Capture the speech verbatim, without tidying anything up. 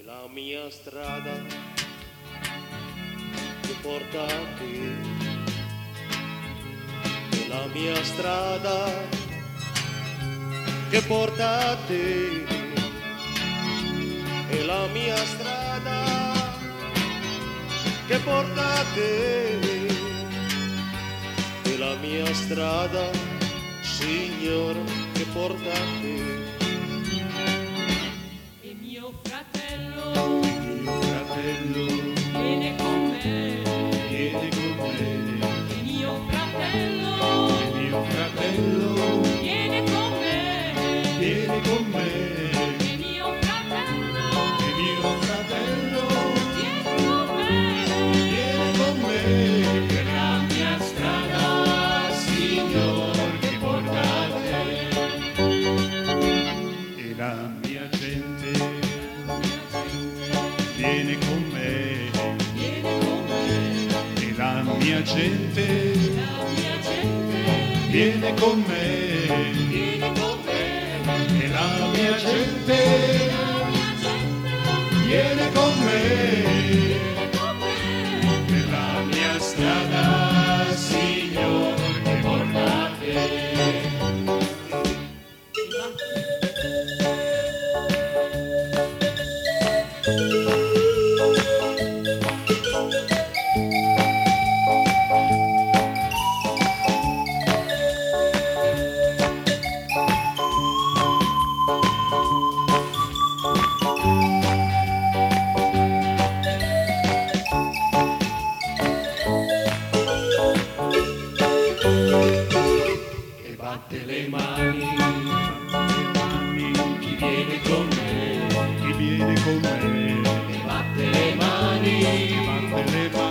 la mia strada che porta a te, è la mia strada che porta a te, è la mia strada che porta a te, è la mia strada, Signore, che porta a te. E mio fratello, mio fratello, viene con me, vieni con me. e mio fratello, E mio fratello, viene con me, vieni con me. e mio fratello, E mio fratello, viene con me, vieni con me. per la mia strada, Signor, che porta a te. E la mia gente viene con me. viene con me, E la mia gente la mia gente, viene con me. viene con me, E la mia gente la mia gente, viene con me. viene con me, Per la mia strada, Signor, che porta a te. E batte le mani, chi viene con me, Chi viene con me, e batte le mani, batte le mani.